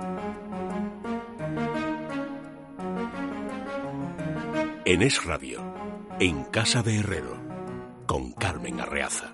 En Es Radio, en Casa de Herrero, con Carmen Arreaza.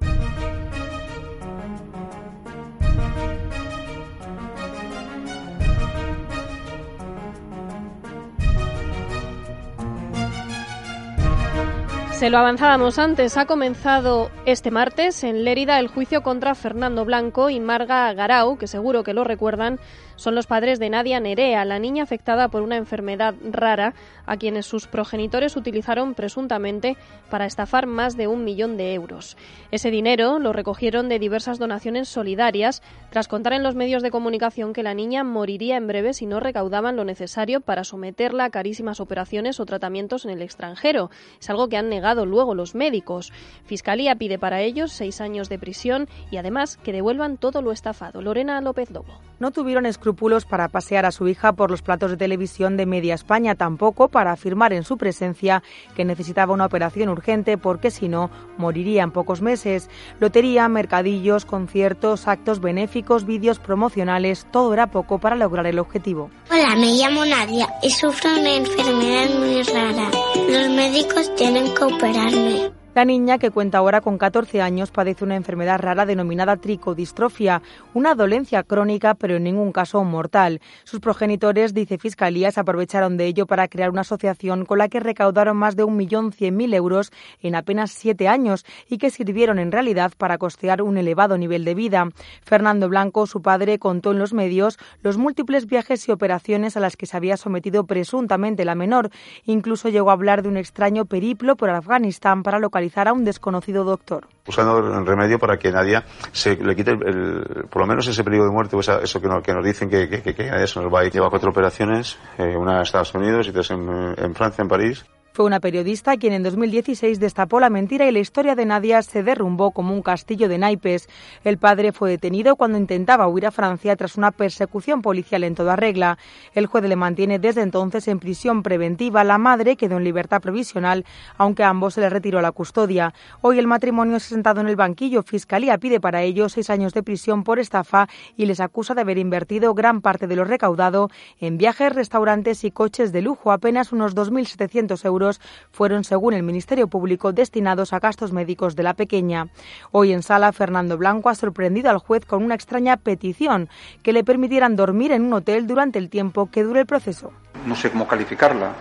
Se lo avanzábamos antes, ha comenzado este martes en Lérida el juicio contra Fernando Blanco y Marga Garau, que seguro que lo recuerdan, son los padres de Nadia Nerea, la niña afectada por una enfermedad rara a quienes sus progenitores utilizaron presuntamente para estafar más de 1 millón de euros. Ese dinero lo recogieron de diversas donaciones solidarias tras contar en los medios de comunicación que la niña moriría en breve si no recaudaban lo necesario para someterla a carísimas operaciones o tratamientos en el extranjero. Es algo que han negado luego los médicos. Fiscalía pide para ellos 6 años de prisión y además que devuelvan todo lo estafado. Lorena López Lobo. No tuvieron escrúpulos para pasear a su hija por los platos de televisión de Media España, tampoco para afirmar en su presencia que necesitaba una operación urgente porque si no, moriría en pocos meses. Lotería, mercadillos, conciertos, actos benéficos, vídeos promocionales, todo era poco para lograr el objetivo. Hola, me llamo Nadia y sufro una enfermedad muy rara. Los médicos tienen que operarme. La niña, que cuenta ahora con 14 años, padece una enfermedad rara denominada tricodistrofia, una dolencia crónica pero en ningún caso mortal. Sus progenitores, dice Fiscalía, se aprovecharon de ello para crear una asociación con la que recaudaron más de 1.100.000 euros en apenas 7 años y que sirvieron en realidad para costear un elevado nivel de vida. Fernando Blanco, su padre, contó en los medios los múltiples viajes y operaciones a las que se había sometido presuntamente la menor. Incluso llegó a hablar de un extraño periplo por Afganistán para localizar a un desconocido doctor. Buscando el remedio para que Nadia se le quite por lo menos ese peligro de muerte, o eso que nos dicen que Nadia se nos va a ir. Lleva 4 operaciones, una en Estados Unidos y 3 en Francia, en París. Fue una periodista quien en 2016 destapó la mentira y la historia de Nadia se derrumbó como un castillo de naipes. El padre fue detenido cuando intentaba huir a Francia tras una persecución policial en toda regla. El juez le mantiene desde entonces en prisión preventiva. La madre quedó en libertad provisional, aunque a ambos se les retiró la custodia. Hoy el matrimonio se ha sentado en el banquillo. Fiscalía pide para ellos 6 años de prisión por estafa y les acusa de haber invertido gran parte de lo recaudado en viajes, restaurantes y coches de lujo. Apenas unos 2.700 euros fueron, según el Ministerio Público, destinados a gastos médicos de la pequeña. Hoy en sala, Fernando Blanco ha sorprendido al juez con una extraña petición, que le permitieran dormir en un hotel durante el tiempo que dure el proceso. No sé cómo calificarla.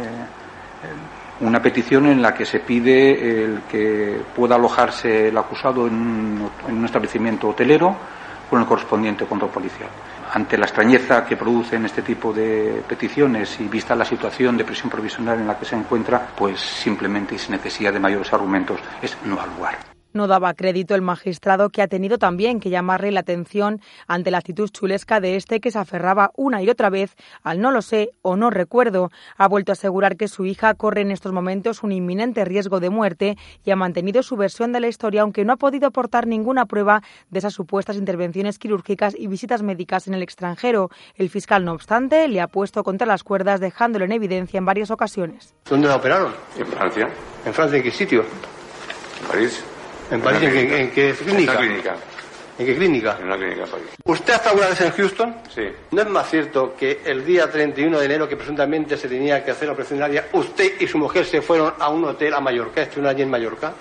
Una petición en la que se pide el que pueda alojarse el acusado en un establecimiento hotelero con el correspondiente control policial. Ante la extrañeza que producen este tipo de peticiones y vista la situación de prisión provisional en la que se encuentra, pues simplemente y sin necesidad de mayores argumentos es no al lugar. No daba crédito el magistrado, que ha tenido también que llamarle la atención ante la actitud chulesca de este, que se aferraba una y otra vez al no lo sé o no recuerdo. Ha vuelto a asegurar que su hija corre en estos momentos un inminente riesgo de muerte y ha mantenido su versión de la historia, aunque no ha podido aportar ninguna prueba de esas supuestas intervenciones quirúrgicas y visitas médicas en el extranjero. El fiscal, no obstante, le ha puesto contra las cuerdas, dejándolo en evidencia en varias ocasiones. ¿Dónde la operaron? En Francia. ¿En Francia en qué sitio? En París. ¿En París? ¿En qué clínica? En una clínica. ¿En qué clínica? En una clínica en París. ¿Usted ha estado alguna vez en Houston? Sí. ¿No es más cierto que el día 31 de enero, que presuntamente se tenía que hacer la operación Nadia, usted y su mujer se fueron a un hotel a Mallorca? ¿Estuvieron allí en Mallorca?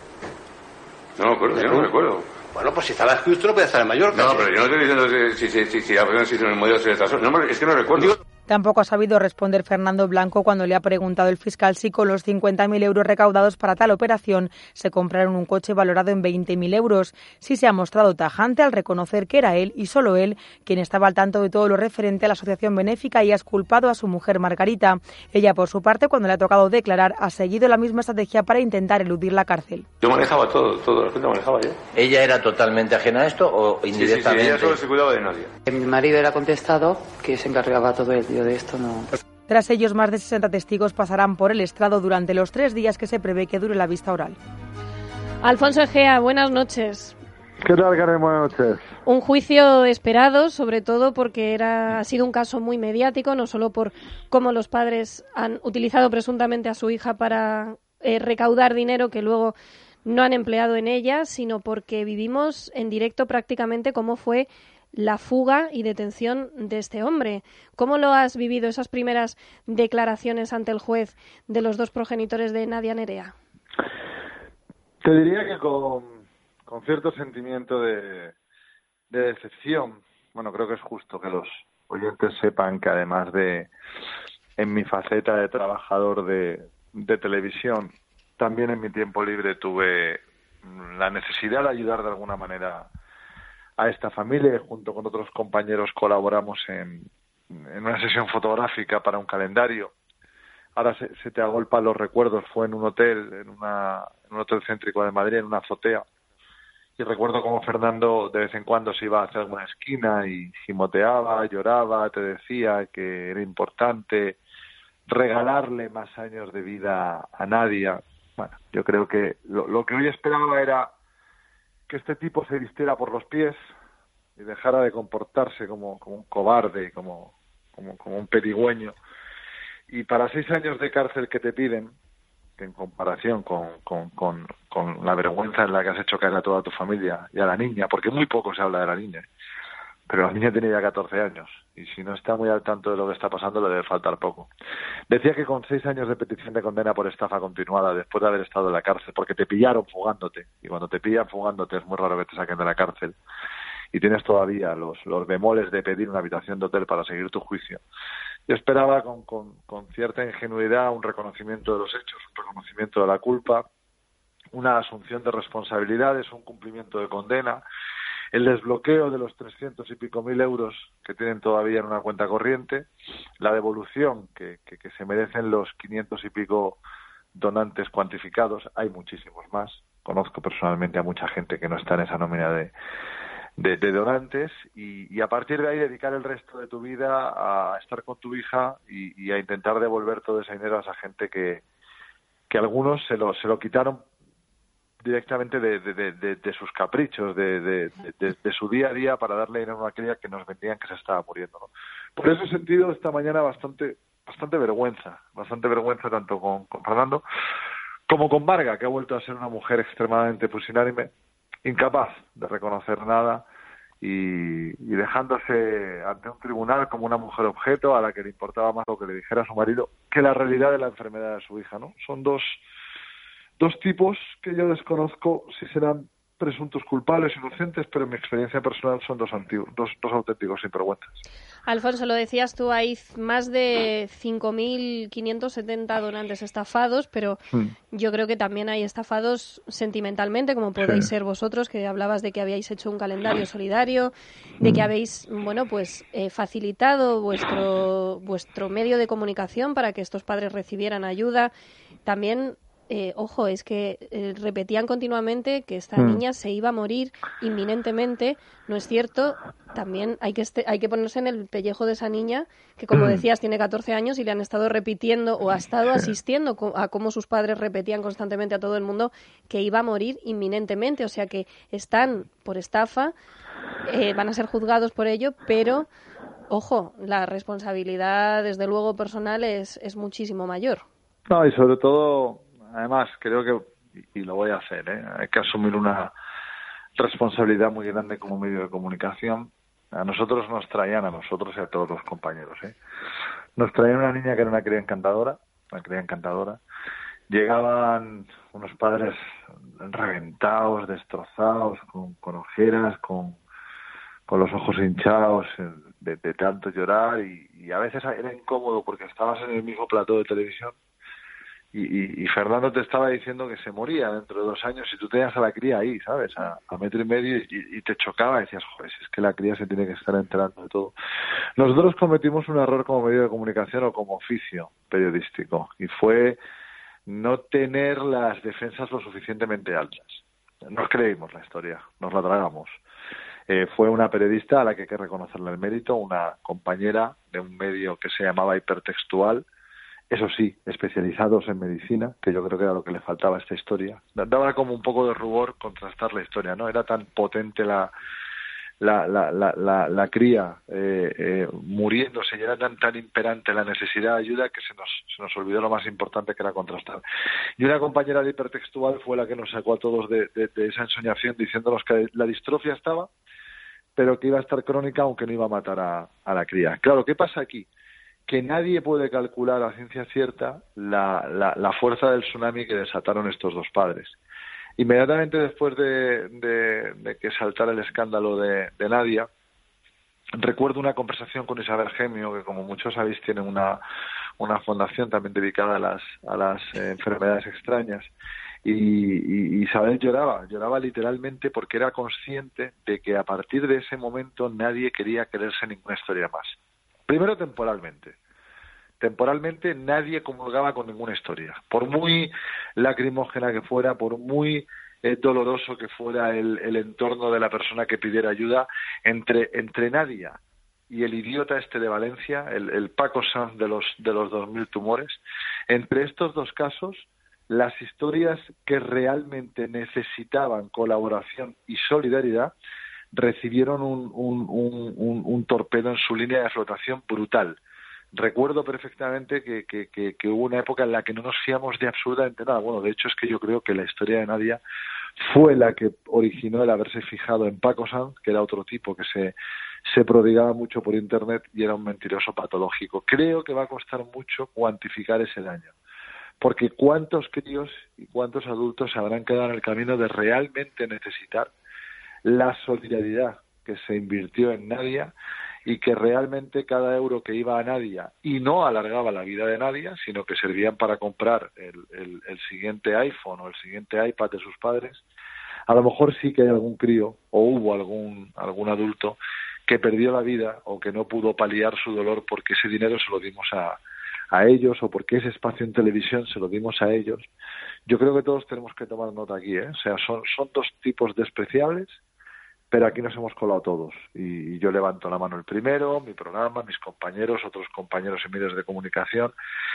No me acuerdo, yo no me acuerdo. Bueno, pues si estaba en Houston no puede estar en Mallorca. No, pero yo no estoy diciendo si la operación se hizo en el modelo de trastorno. No, es que no recuerdo. Tampoco ha sabido responder Fernando Blanco cuando le ha preguntado el fiscal si con los 50.000 euros recaudados para tal operación se compraron un coche valorado en 20.000 euros. Sí se ha mostrado tajante al reconocer que era él y solo él quien estaba al tanto de todo lo referente a la asociación benéfica y ha exculpado a su mujer Margarita. Ella, por su parte, cuando le ha tocado declarar, ha seguido la misma estrategia para intentar eludir la cárcel. Yo manejaba todo, la gente manejaba yo. ¿Ella era totalmente ajena a esto o indirectamente? Sí, ella solo se cuidaba de nadie. Mi marido era contestado que se encargaba todo el de esto, no. Tras ellos, más de 60 testigos pasarán por el estrado durante los 3 días que se prevé que dure la vista oral. Alfonso Egea, buenas noches. ¿Qué tal, Karen? Buenas noches. Un juicio esperado, sobre todo porque ha sido un caso muy mediático, no solo por cómo los padres han utilizado presuntamente a su hija para recaudar dinero que luego no han empleado en ella, sino porque vivimos en directo prácticamente cómo fue la fuga y detención de este hombre. ¿Cómo lo has vivido, esas primeras declaraciones ante el juez de los dos progenitores de Nadia Nerea? Te diría que con cierto sentimiento de decepción. Bueno, creo que es justo que los oyentes sepan que además de en mi faceta de trabajador de televisión, también en mi tiempo libre tuve la necesidad de ayudar de alguna manera a esta familia. Junto con otros compañeros colaboramos en una sesión fotográfica para un calendario. Ahora se te agolpan los recuerdos. Fue en un hotel, en un hotel céntrico de Madrid, en una azotea. Y recuerdo cómo Fernando de vez en cuando se iba a hacer alguna esquina y gimoteaba, lloraba, te decía que era importante regalarle más años de vida a Nadia. Bueno, yo creo que lo que hoy esperaba era que este tipo se vistiera por los pies y dejara de comportarse como un cobarde, como un pedigüeño. Y para 6 años de cárcel que te piden, que en comparación con la vergüenza en la que has hecho caer a toda tu familia y a la niña, porque muy poco se habla de la niña, pero la niña tiene ya 14 años y si no está muy al tanto de lo que está pasando le debe faltar poco. Decía que con 6 años de petición de condena por estafa continuada después de haber estado en la cárcel, porque te pillaron fugándote, y cuando te pillan fugándote es muy raro que te saquen de la cárcel, y tienes todavía los bemoles de pedir una habitación de hotel para seguir tu juicio. Yo esperaba con cierta ingenuidad un reconocimiento de los hechos, un reconocimiento de la culpa, una asunción de responsabilidades, un cumplimiento de condena, el desbloqueo de los 300 y pico mil euros que tienen todavía en una cuenta corriente, la devolución que se merecen los 500 y pico donantes cuantificados. Hay muchísimos más. Conozco personalmente a mucha gente que no está en esa nómina de donantes y a partir de ahí dedicar el resto de tu vida a estar con tu hija y a intentar devolver todo ese dinero a esa gente que algunos se lo quitaron directamente de sus caprichos, de su día a día para darle dinero a una cría que nos vendían que se estaba muriendo, ¿no? Por ese sentido, esta mañana bastante vergüenza tanto con Fernando como con Marga, que ha vuelto a ser una mujer extremadamente pusilánime, incapaz de reconocer nada y dejándose ante un tribunal como una mujer objeto a la que le importaba más lo que le dijera a su marido que la realidad de la enfermedad de su hija, ¿no? Son dos tipos que yo desconozco si serán presuntos culpables, inocentes, pero en mi experiencia personal son dos auténticos sinvergüenzas. Alfonso, lo decías tú, hay más de 5.570 donantes estafados, pero yo creo que también hay estafados sentimentalmente, como podéis ser vosotros, que hablabas de que habíais hecho un calendario solidario, de que habéis, facilitado vuestro medio de comunicación para que estos padres recibieran ayuda. También ojo, es que repetían continuamente que esta niña se iba a morir inminentemente. No es cierto. También hay que ponerse en el pellejo de esa niña que, como decías, tiene 14 años y le han estado repitiendo o ha estado asistiendo a cómo sus padres repetían constantemente a todo el mundo que iba a morir inminentemente. O sea que están por estafa, van a ser juzgados por ello, pero ojo, la responsabilidad, desde luego, personal es muchísimo mayor. No, y sobre todo, además, creo que, y lo voy a hacer, hay que asumir una responsabilidad muy grande como medio de comunicación. A nosotros nos traían, a nosotros y a todos los compañeros, nos traían una niña que era una cría encantadora. Llegaban unos padres reventados, destrozados, con ojeras, con los ojos hinchados de tanto llorar y a veces era incómodo porque estabas en el mismo plató de televisión y Fernando te estaba diciendo que se moría dentro de 2 años y tú tenías a la cría ahí, ¿sabes? A 1,5 metros y te chocaba y decías, joder, si es que la cría se tiene que estar enterando de todo. Nosotros cometimos un error como medio de comunicación o como oficio periodístico y fue no tener las defensas lo suficientemente altas. Nos creímos la historia, nos la tragamos. Fue una periodista a la que hay que reconocerle el mérito, una compañera de un medio que se llamaba Hipertextual, eso sí, especializados en medicina, que yo creo que era lo que le faltaba a esta historia. Daba como un poco de rubor contrastar la historia, ¿no? Era tan potente la cría muriéndose y era tan imperante la necesidad de ayuda que se nos olvidó lo más importante, que era contrastar. Y una compañera de Hipertextual fue la que nos sacó a todos de esa ensoñación diciéndonos que la distrofia estaba pero que iba a estar crónica aunque no iba a matar a la cría. Claro, ¿qué pasa aquí? Que nadie puede calcular a ciencia cierta la fuerza del tsunami que desataron estos dos padres. Inmediatamente después de que saltara el escándalo de Nadia, recuerdo una conversación con Isabel Gemio, que como muchos sabéis tiene una fundación también dedicada a las enfermedades extrañas, y Isabel lloraba literalmente porque era consciente de que a partir de ese momento nadie quería creerse ninguna historia más. Primero temporalmente nadie comulgaba con ninguna historia, por muy lacrimógena que fuera, por muy doloroso que fuera el entorno de la persona que pidiera ayuda. Entre Nadia y el idiota este de Valencia, el Paco Sanz de los 2000 tumores, entre estos dos casos, las historias que realmente necesitaban colaboración y solidaridad recibieron un torpedo en su línea de flotación brutal. Recuerdo perfectamente que hubo una época en la que no nos fiamos de absolutamente nada. Bueno, de hecho es que yo creo que la historia de Nadia fue la que originó el haberse fijado en Paco Sanz, que era otro tipo que se prodigaba mucho por Internet y era un mentiroso patológico. Creo que va a costar mucho cuantificar ese daño, porque cuántos críos y cuántos adultos se habrán quedado en el camino de realmente necesitar la solidaridad que se invirtió en Nadia, y que realmente cada euro que iba a Nadia y no alargaba la vida de Nadia, sino que servían para comprar el siguiente iPhone o el siguiente iPad de sus padres, a lo mejor sí que hay algún crío o hubo algún adulto que perdió la vida o que no pudo paliar su dolor porque ese dinero se lo dimos a ellos, o porque ese espacio en televisión se lo dimos a ellos. Yo creo que todos tenemos que tomar nota aquí, ¿eh? O sea, son dos tipos despreciables, pero aquí nos hemos colado todos, y yo levanto la mano el primero, mi programa, mis compañeros, otros compañeros en medios de comunicación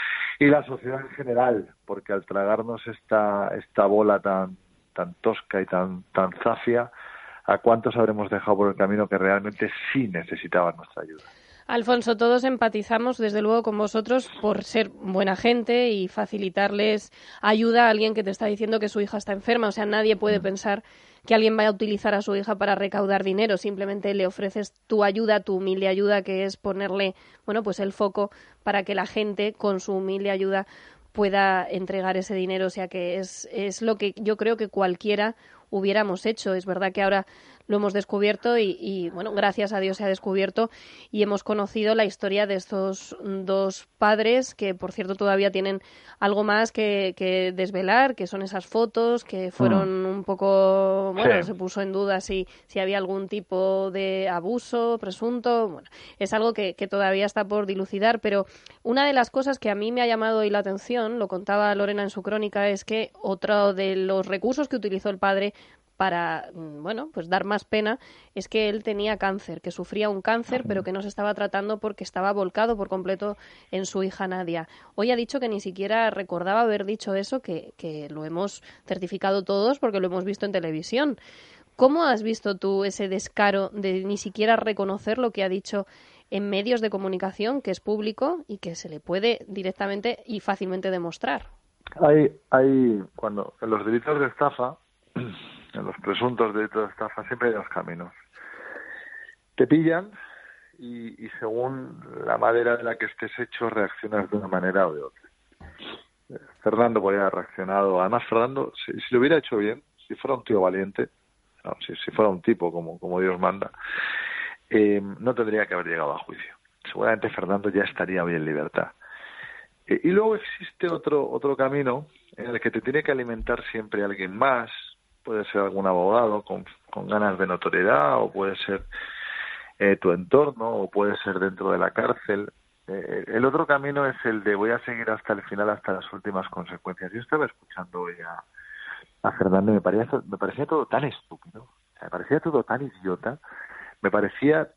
y la sociedad en general, porque al tragarnos esta bola tan tosca y tan zafia, ¿a cuántos habremos dejado por el camino que realmente sí necesitaban nuestra ayuda? Alfonso, todos empatizamos desde luego con vosotros por ser buena gente y facilitarles ayuda a alguien que te está diciendo que su hija está enferma. O sea, nadie puede pensar que alguien vaya a utilizar a su hija para recaudar dinero. Simplemente le ofreces tu ayuda, tu humilde ayuda, que es ponerle, bueno, pues el foco para que la gente con su humilde ayuda pueda entregar ese dinero. O sea, que es lo que yo creo que cualquiera hubiéramos hecho. Es verdad que ahora lo hemos descubierto y bueno, gracias a Dios se ha descubierto y hemos conocido la historia de estos dos padres que, por cierto, todavía tienen algo más que desvelar, que son esas fotos que fueron un poco, bueno, sí. Se puso en duda si había algún tipo de abuso presunto. Bueno, es algo que todavía está por dilucidar, pero una de las cosas que a mí me ha llamado hoy la atención, lo contaba Lorena en su crónica, es que otro de los recursos que utilizó el padre para, bueno, pues dar más pena, es que él tenía cáncer, que sufría un cáncer, pero que no se estaba tratando porque estaba volcado por completo en su hija Nadia. Hoy ha dicho que ni siquiera recordaba haber dicho eso, que lo hemos certificado todos porque lo hemos visto en televisión. ¿Cómo has visto tú ese descaro de ni siquiera reconocer lo que ha dicho en medios de comunicación, que es público y que se le puede directamente y fácilmente demostrar? Hay cuando en los delitos de estafa, en los presuntos delitos de estafa, siempre hay dos caminos. Te pillan y según la manera de la que estés hecho reaccionas de una manera o de otra. Fernando podría haber reaccionado. Además, Fernando, si lo hubiera hecho bien, si fuera un tío valiente, no, si fuera un tipo como Dios manda, no tendría que haber llegado a juicio. Seguramente Fernando ya estaría hoy en libertad. Y luego existe otro camino en el que te tiene que alimentar siempre alguien más. Puede ser algún abogado con ganas de notoriedad, o puede ser tu entorno, o puede ser dentro de la cárcel. El otro camino es el de voy a seguir hasta el final, hasta las últimas consecuencias. Yo estaba escuchando hoy a Fernando y me parecía todo tan estúpido, me parecía todo tan idiota, me parecía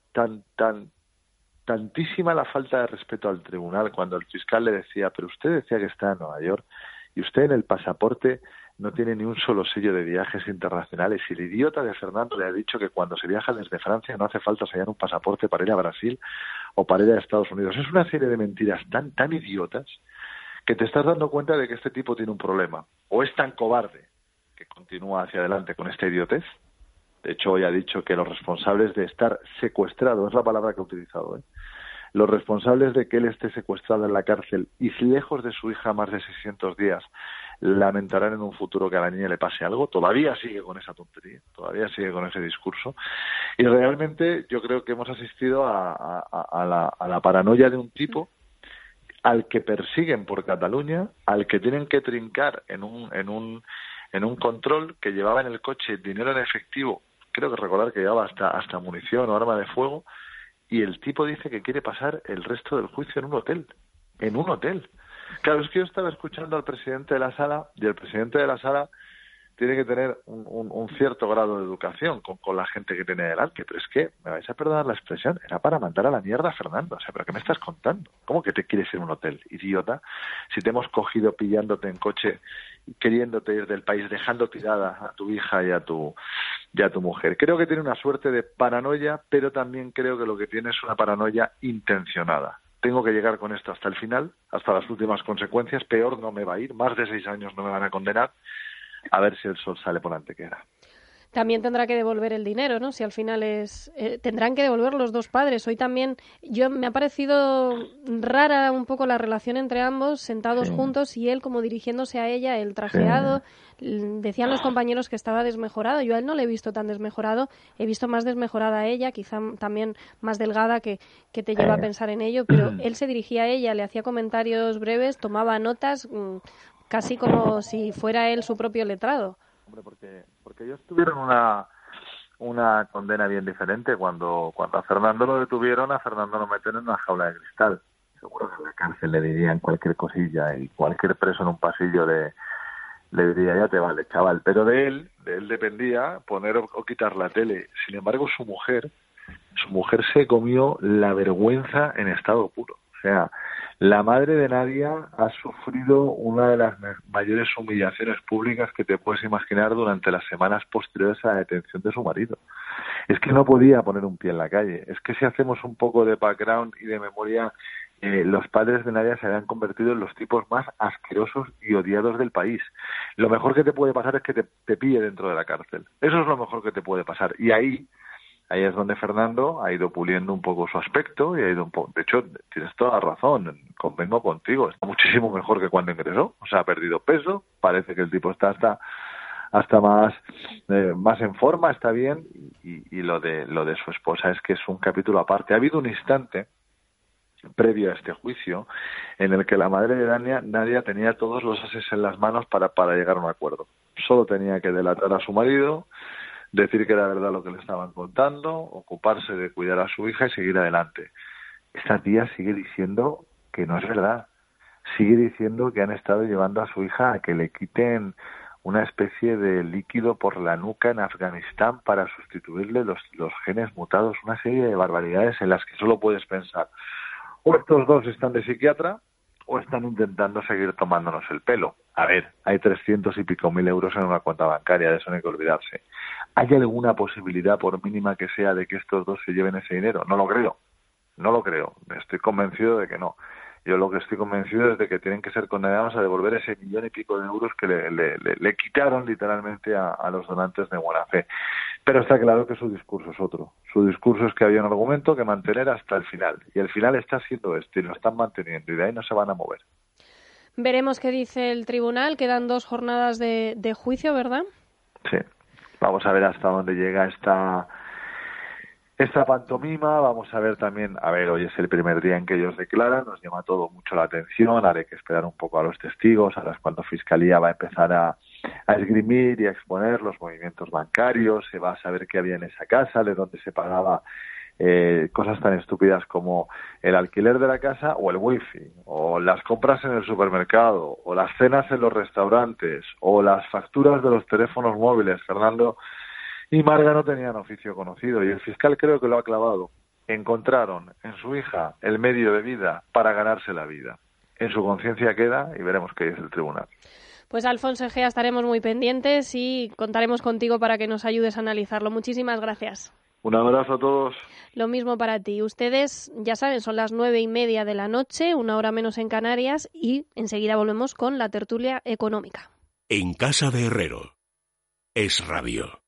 tantísima la falta de respeto al tribunal cuando el fiscal le decía, pero usted decía que está en Nueva York y usted en el pasaporte no tiene ni un solo sello de viajes internacionales, y el idiota de Fernando le ha dicho que cuando se viaja desde Francia no hace falta sellar un pasaporte para ir a Brasil o para ir a Estados Unidos. Es una serie de mentiras tan idiotas que te estás dando cuenta de que este tipo tiene un problema, o es tan cobarde que continúa hacia adelante con esta idiotez, De hecho, hoy ha dicho que los responsables de estar secuestrado, es la palabra que ha utilizado, los responsables de que él esté secuestrado en la cárcel y lejos de su hija más de 600 días, lamentarán en un futuro que a la niña le pase algo. Todavía sigue con esa tontería, todavía sigue con ese discurso. Y realmente yo creo que hemos asistido a la paranoia de un tipo al que persiguen por Cataluña, al que tienen que trincar en un control, que llevaba en el coche dinero en efectivo, creo que recordar que llevaba hasta munición o arma de fuego, y el tipo dice que quiere pasar el resto del juicio en un hotel. Claro, es que yo estaba escuchando al presidente de la sala, y el presidente de la sala tiene que tener un cierto grado de educación con la gente que tiene delante, pero es que, me vais a perdonar la expresión, era para mandar a la mierda a Fernando. O sea, ¿pero qué me estás contando? ¿Cómo que te quieres ir a un hotel, idiota? Si te hemos cogido pillándote en coche, queriéndote ir del país, dejando tirada a tu hija y a tu mujer. Creo que tiene una suerte de paranoia, pero también creo que lo que tiene es una paranoia intencionada. Tengo que llegar con esto hasta el final, hasta las últimas consecuencias. Peor no me va a ir, más de 6 años no me van a condenar. A ver si el sol sale por la antequera. También tendrá que devolver el dinero, ¿no? Si al final tendrán que devolver los dos padres. Hoy también me ha parecido rara un poco la relación entre ambos, sentados juntos, y él como dirigiéndose a ella, el trajeado. Decían los compañeros que estaba desmejorado. Yo a él no le he visto tan desmejorado. He visto más desmejorada a ella, quizá también más delgada, que te lleva a pensar en ello. Pero él se dirigía a ella, le hacía comentarios breves, tomaba notas, casi como si fuera él su propio letrado. Hombre, porque ellos tuvieron una condena bien diferente. Cuando a Fernando lo detuvieron, a Fernando lo meten en una jaula de cristal. Seguro que en la cárcel le dirían cualquier cosilla, y cualquier preso en un pasillo le diría, ya te vale, chaval. Pero de él dependía poner o quitar la tele. Sin embargo, su mujer se comió la vergüenza en estado puro. O sea, la madre de Nadia ha sufrido una de las mayores humillaciones públicas que te puedes imaginar durante las semanas posteriores a la detención de su marido. Es que no podía poner un pie en la calle. Es que si hacemos un poco de background y de memoria, los padres de Nadia se habían convertido en los tipos más asquerosos y odiados del país. Lo mejor que te puede pasar es que te pille dentro de la cárcel. Eso es lo mejor que te puede pasar. Y ahí es donde Fernando ha ido puliendo un poco su aspecto y ha ido un poco. De hecho, tienes toda la razón, convengo contigo, está muchísimo mejor que cuando ingresó. O sea, ha perdido peso, parece que el tipo está hasta más en forma, está bien, y lo de su esposa es que es un capítulo aparte. Ha habido un instante previo a este juicio en el que la madre de Nadia tenía todos los ases en las manos para llegar a un acuerdo. Solo tenía que delatar a su marido, decir que era verdad lo que le estaban contando, ocuparse de cuidar a su hija y seguir adelante. Esta tía sigue diciendo que no es verdad. Sigue diciendo que han estado llevando a su hija a que le quiten una especie de líquido por la nuca en Afganistán para sustituirle los genes mutados. Una serie de barbaridades en las que solo puedes pensar: o estos dos están de psiquiatra o están intentando seguir tomándonos el pelo. A ver, hay 300 y pico mil euros en una cuenta bancaria, de eso no hay que olvidarse. ¿Hay alguna posibilidad, por mínima que sea, de que estos dos se lleven ese dinero? No lo creo. Estoy convencido de que no. Yo lo que estoy convencido es de que tienen que ser condenados a devolver ese 1,5 millones de euros que le quitaron literalmente a los donantes de buena fe. Pero está claro que su discurso es otro. Su discurso es que había un argumento que mantener hasta el final. Y el final está siendo y lo están manteniendo, y de ahí no se van a mover. Veremos qué dice el tribunal. Quedan 2 jornadas de juicio, ¿verdad? Sí. Vamos a ver hasta dónde llega esta pantomima. Vamos a ver también, hoy es el primer día en que ellos declaran, nos llama todo mucho la atención, ahora hay que esperar un poco a los testigos, ahora es cuando Fiscalía va a empezar a esgrimir y a exponer los movimientos bancarios, se va a saber qué había en esa casa, de dónde se pagaba cosas tan estúpidas como el alquiler de la casa o el wifi, o las compras en el supermercado, o las cenas en los restaurantes, o las facturas de los teléfonos móviles. Fernando y Marga no tenían oficio conocido, y el fiscal creo que lo ha clavado. Encontraron en su hija el medio de vida para ganarse la vida. En su conciencia queda, y veremos qué dice el tribunal. Pues Alfonso Egea, estaremos muy pendientes y contaremos contigo para que nos ayudes a analizarlo. Muchísimas gracias. Un abrazo a todos. Lo mismo para ti. Ustedes, ya saben, son las 9:30 de la noche, 1 hora menos en Canarias, y enseguida volvemos con la tertulia económica. En Casa de Herrero, Es Radio.